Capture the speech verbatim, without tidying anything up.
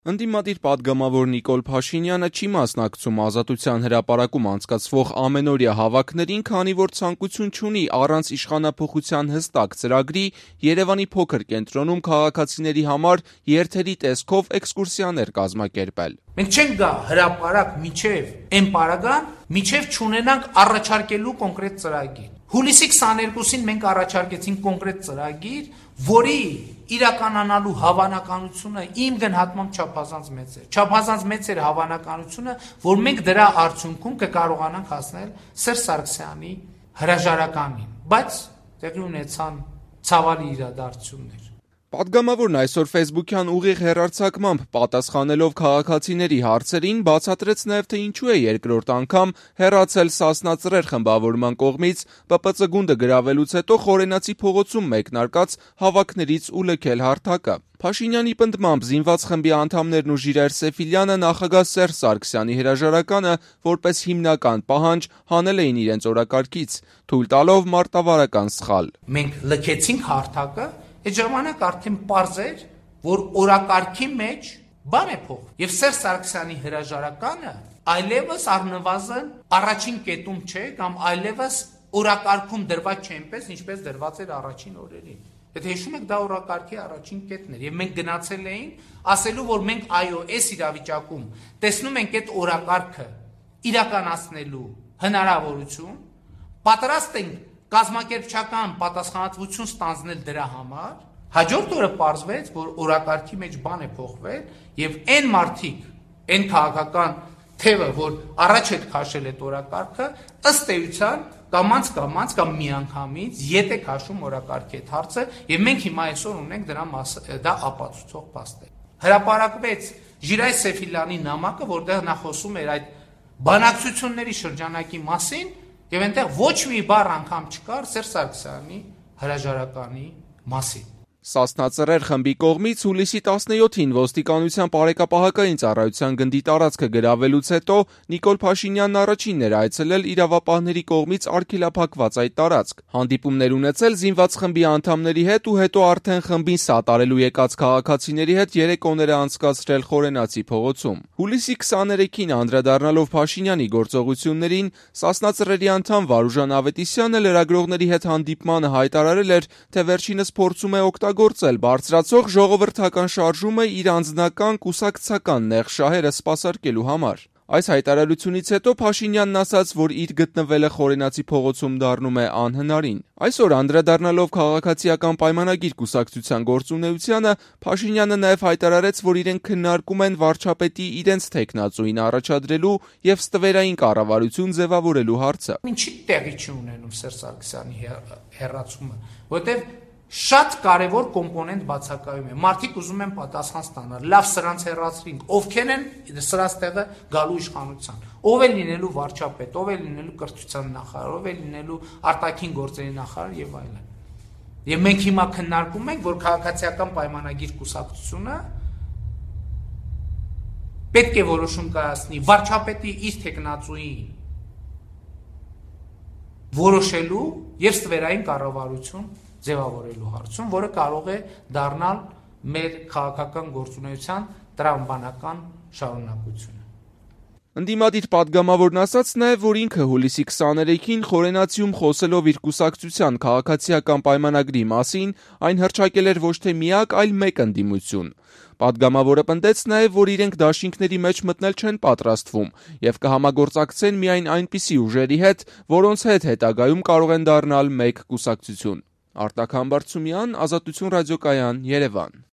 Ընդդիմադիր պատգամավոր Նիկոլ Փաշինյանը չի մասնակցում Ազատության հրապարակում անցկացվող ամենօրյա հավաքներին, քանի որ ցանկություն չունի առանց իշխանափոխության հստակ ծրագրի Երևանի փոքր կենտրոնում քաղաքացիների համար երթերի տեսքով էքսկուրսիաներ կազմակերպել։ Մենք չենք գա հրապարակ միջև այն պարագան, միջև չունենանք առաջարկելու կոնկրետ ծրագիր։ Հուլիսի քսաներկուսին մենք առաջարկեցինք կոնկրետ ծրագիր, որի իրականանալու հավանականությունը իմ գնահատմամբ չափազանց մեծ է։ Չափազանց մեծ էր հավանականությունը, որ մենք դրա արդյունքում կկարողանանք հասնել Սերժ Սարգսյանի հրաժարականին, բայց տեղի ունեցան ցավալի իրադարձություններ։ Պատգամավորն այսօր ֆեյսբուքյան ուղիղ հեռարձակմամբ պատասխանելով քաղաքացիների հարցերին բացատրեց նաև, թե ինչու է երկրորդ անգամ հեռացել Սասնա Ծռեր խմբավորման կողմից Պ Պ Ծ գունդը գրավելուց հետո Խորենացի փողոցում մեկնարկած հավաքներից ու լքել հարթակը։ Փաշինյանի պնդմամբ զինված խմբի անդամներն ու Ժիրայր Սեֆիլյանը նախագահ Սերժ Սարգսյանի հրաժարականը որպես հիմնական պահանջ հանել էին իրենց օրակարգից, թույլ տալով մարտավարական սխալ։ Մենք լքեցինք հարթակը, այդ ժամանակ արդեն պարզ էր, որ օրակարգի մեջ բան է փոխ։ Եվ Սերժ Սարգսյանի հրաժարականը այլևս առնվազն առաջին կետում չէ կամ այլևս օրակարգում դրված չէ այնպես, ինչպես դրված էր առաջին օրերին։ Եթե հիշում եք, դա օրակարգի առաջին կետն էր, եւ մենք գնացել էինք ասելու, որ մենք այո, այս իրավիճակում տեսնում ենք այդ օրակարգը իրականացնելու հնարավորություն, պատրաստ ենք կազմակերպչական պատասխանատվություն ստանձնել դրա համար, հաջորդ օրը պարզվեց, որ օրակարգի մեջ բան է փոխվել եւ այն մարդիկ, այն քաղաքական թևը, որ առաջ հետ քաշել այդ օրակարգը, ըստ էության կամանց կամանց կամ միանգամից ետ է քաշում օրակարգի այդ հարցը եւ մենք հիմա այսօր ունենք դրա դա ապացուցող փաստեր։ Հրապարակվեց Ժիրայր Սեֆիլյանի նամակը, որտեղ նա խոսում էր այդ բանակցությունների շրջանակի մասին եւ այնտեղ ոչ մի բառ անգամ չկար Սերժ Սարգսյանի հրաժարականի մասին։ Սասնա Ծռեր խմբի կողմից հուլիսի տասնյոթին ոստիկանության բարեկապահական ծառայության գնդի տարածքը գրավելուց հետո Նիկոլ Փաշինյանն առաջինն էր այցելել իրավապահների կողմից արգելափակված այդ տարածք, հանդիպումներ ունեցել զինված խմբի անդամների հետ ու հետո արդեն խմբին սատարելու եկած քաղաքացիների հետ երեկոներ անցկացրել Խորենացի փողոցում։ Հուլիսի քսաներեքին անդրադառնալով Փաշինյանի գործողություններին, Սասնա Ծռերի անդամ Վարուժան Ավետիսյանը լրագրողների հետ հանդիպմանը հայտարարել էր, թե վերջինս փորձում է գործել բարձրացող ժողովրդական շարժումը իր անձնական կուսակցական նեղ շահերը սպասարկելու համար։ Այս հայտարարությունից հետո Փաշինյանն ասաց, որ իր գտնվելը Խորենացի փողոցում դառնում է անհնարին։ Այսօր անդրադառնալով քաղաքացիական պայմանագիր կուսակցության գործունեությանը, Փաշինյանը նաև հայտարարեց, որ իրենք քննարկում են վարչապետի իրենց թեկնածուին առաջադրելու եւ ստվերային կառավարություն ձևավորելու հարցը։ Ինչի տեղի չի ունենում Սերժ Սարգսյանի հեռացումը, որտեղ շատ կարևոր կոմպոնենտ բացակայում է։ Մարդիկ ուզում են պատասխան ստանալ, լավ սրանց հեռացրինք, ովքեր են սրանց տեղը գալու իշխանության, ով է լինելու վարչապետ, ով է լինելու կրթության նախարար, ով է լինելու արտաքին գործերի նախարար եւ այլն։ Եվ մենք հիմա քննարկում ենք, որ քաղաքացիական պայմանագիր կուսակցությունը պետք է որոշում կայացնի վարչապետի իր թեկնածուին որոշելու եւ ստվերային կառավարություն ձևավորելու հարցում, որը կարող է դառնալ մեր քաղաքական գործունեության տրամաբանական շարունակությունը։ Ընդդիմադիր պատգամավորն ասաց նաև, որ ինքը հուլիսի քսաներեքին Խորենացիում խոսելով իր կուսակցության քաղաքացիական պայմանագրի մասին, այն հռչակել էր ոչ թե միակ, այլ մեկ ընդդիմություն։ Պատգամավորը պնդեց նաև, որ իրենք դաշինքների մեջ մտնել չեն պատրաստվում եւ կհամագործակցեն միայն այնպիսի ուժերի հետ, որոնց հետ հետագայում կարող են դառնալ մեկ կուսակցություն։ Արտակ Համբարձումյան, Ազատություն ռադիոկայան, Երևան։